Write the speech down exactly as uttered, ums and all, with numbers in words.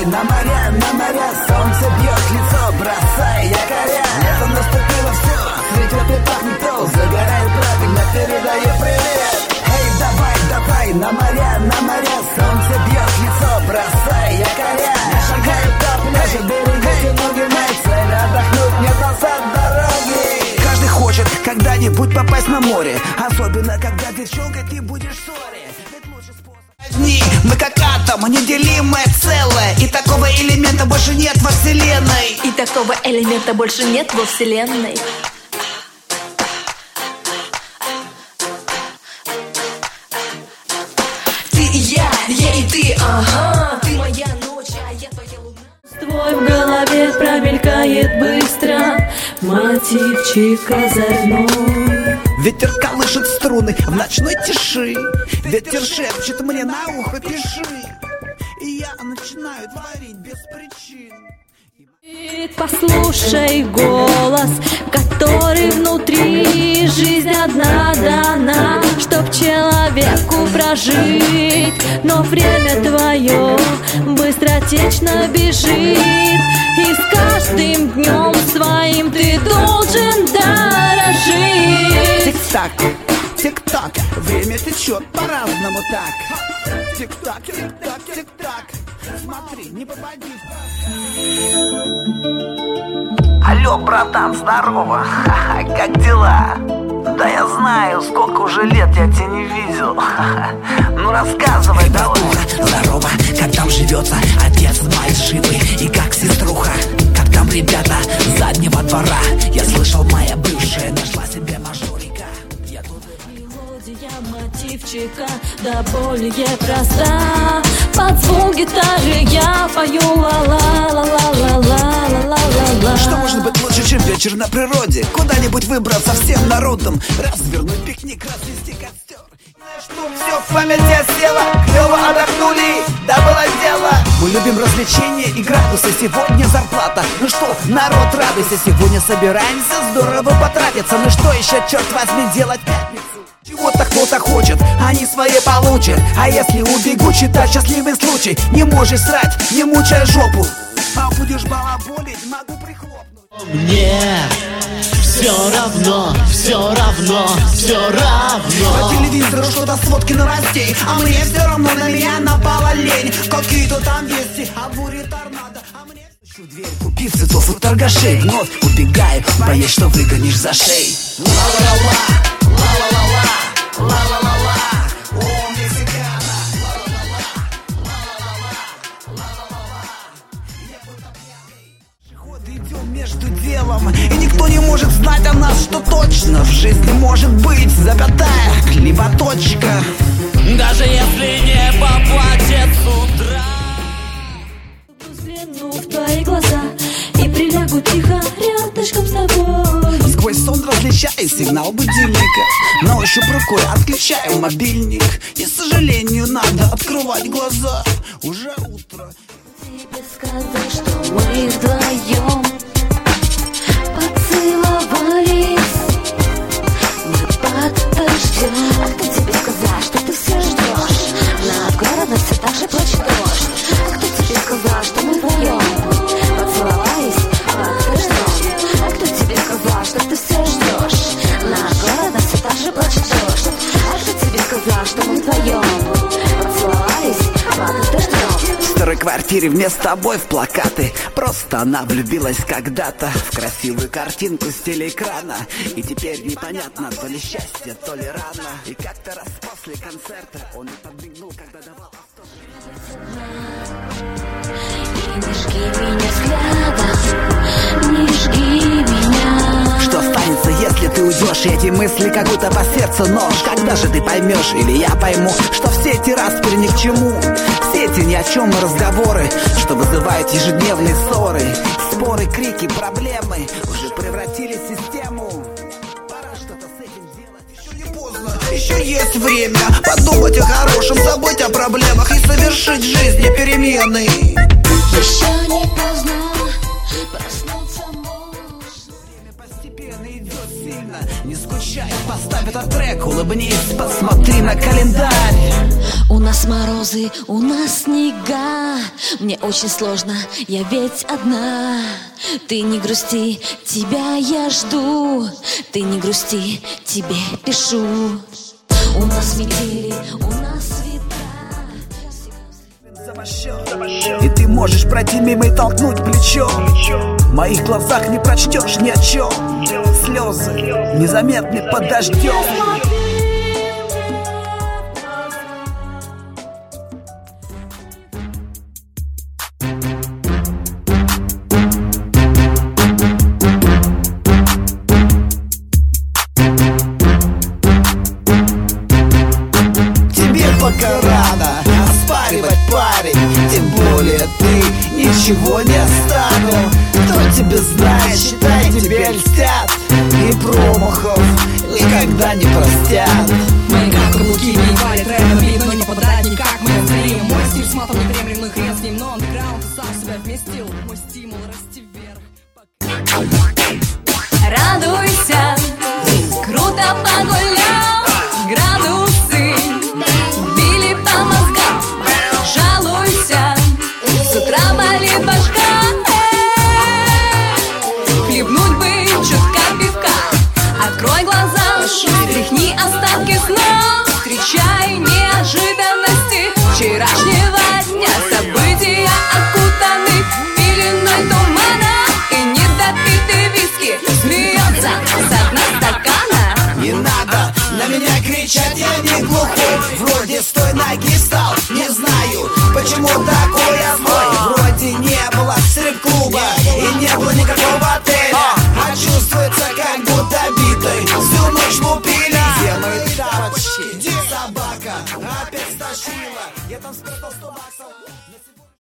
на моря, на моря. Солнце бьет лицо, бросай якоря. Летом наступило все, цветет и пахнет то. Загорает правильно, передаю привет. Эй, давай, давай, на моря, на моря. Солнце бьет лицо, бросай якоря. Шагаю по пляжу, берегите ноги на цель. Отдохнуть нет назад дороги. Каждый хочет когда-нибудь попасть на море, особенно когда девчонка ты будешь в ссоре. Мы как атом, неделимое целое. И такого элемента больше нет во вселенной. И такого элемента больше нет во вселенной. Ты и я, я и ты, ага. Ты моя ночь, а я твоя луна. Твой в голове промелькает быстро мотивчик озорной. Ветер колышет струны в ночной тиши. Ветер шепчет мне на ухо, пиши. И я начинаю творить без причин. И послушай голос, который внутри. Жизнь одна дана, чтоб человеку прожить. Но время твое быстротечно бежит. И с каждым днем своим ты должен дорожить. Тик-так, тик-так, время течет по-разному так. Тик-так, тик-так, тик-так. Смотри, не попади в... Алло, братан, здорово. Ха-ха, как дела? Да я знаю, сколько уже лет я тебя не видел. Ха-ха. Ну рассказывай, hey, давай. Здорово, как там живется отец мой живый и как сеструха? Как там ребята с заднего двора? Я слышал, моя бывшая нашла себе мажорика. Я тут... Мелодия мотивчика да более проста. Под звук гитары я пою ла-ла-ла-ла-ла-ла-ла-ла-ла. Что может быть лучше, чем вечер на природе? Куда-нибудь выбраться всем народом, развернуть пикник, развести костер. Что все в памяти осело, клево отдохнули, да было дело. Мы любим развлечения и градусы, сегодня зарплата. Ну что, народ, радуйся, сегодня собираемся здорово потратиться. Ну что еще, черт возьми, делать пятницу? Чего-то кто-то хочет, они свои получат. А если убегу, читать счастливый случай. Не можешь срать, не мучай жопу, а будешь балаболить, могу прихлопнуть. Мне все равно, все равно, все равно. По телевизору что-то сводки новостей, а мне все равно, на меня напала лень. Какие-то там вести, а бури торнадо, а мне... Ищу дверь, купив цветов у торгашей. Вновь убегаю, боясь, что выгонишь за шеи. Ла-ла-ла-ла, ла-ла-ла-ла, ла-ла-ла-ла. О, мексикана. Ла-ла-ла-ла, ла-ла-ла-ла, ла-ла-ла-ла. Идем между делом, и никто не может знать о нас, что точно в жизни может быть запятая, либо точка. Даже если небо плачет с утра. Взгляну в твои глаза и прилягу тихо рядышком с тобой. Сквозь сон различаю сигнал будильника, на ощупь рукой отключаю мобильник. И, к сожалению, надо открывать глаза, уже утро. Тебе сказать, что мы вдвоем поцеловались, мы под дождем. А кто тебе сказал, что ты все ждешь? Над городом все так же плачет дождь. А кто тебе сказал, что мы вдвоем поцеловались под дождем? А кто тебе сказал, что ты все ждешь? Над городом все так же плачет дождь. А кто тебе сказал, что мы вдвоем поцеловались под дождем? В старой квартире вместо обоев плакаты. Просто она влюбилась когда-то в красивую картинку с телеэкрана. И теперь непонятно, то ли счастье, то ли рано. И как-то раз после концерта он и подмигнул, когда давал И не жги меня взглядом, не жги меня. Что останется, если ты уйдешь? И эти мысли как будто по сердцу нож. Когда же ты поймешь, или я пойму, что все эти распри ни к чему? Все эти ни о чем разговоры, что вызывают ежедневные ссоры. Споры, крики, проблемы уже превратились в систему. Пора что-то с этим делать. Еще не поздно, еще есть время подумать о хорошем, забыть о проблемах и совершить в жизни перемены. Еще не поздно, проснуться можно. Время постепенно идет. сильно, не скучай, поставь этот трек, улыбнись, посмотри на календарь. У нас морозы, у нас снега. Мне очень сложно, я ведь одна. Ты не грусти, тебя я жду. Ты не грусти, тебе пишу. У нас метели, у нас ветра. И ты можешь пройти мимо и толкнуть плечом. В моих глазах не прочтешь ни о чем. Слезы незаметны под дождем. Пока рано оспаривать, парень, тем более ты ничего не оставил. Кто тебя знает, считай, тебе льстят, и промахов никогда не простят. Мои как каблуки не валят рэпом, видно не подрать никак моим зрением. Мой стиль с матом неприемлемый, хрен с ним, но андеграунд и сам себя вместил. Мой стимул расти вверх. Радуйся, круто погулял, градусы били по мозгам. Жалуйся, с утра болит башка. Хлебнуть бы чутка пивка. Открой глаза, стряхни остатки сна. Встречай неожиданности вчерашнего дня. События окутаны пеленой тумана. И недопитый виски смеется с дна стакана. Не надо на меня кричать, я не глухой. Вроде с той ноги встал, не знаю, почему такой я злой. Вроде не было стрип-клуба и не было никакого отеля, а чувствуется, как будто битой всю ночь лупили. Где мои тапочки? Где собака? Опять стащила. Я там спрятал сто баксов.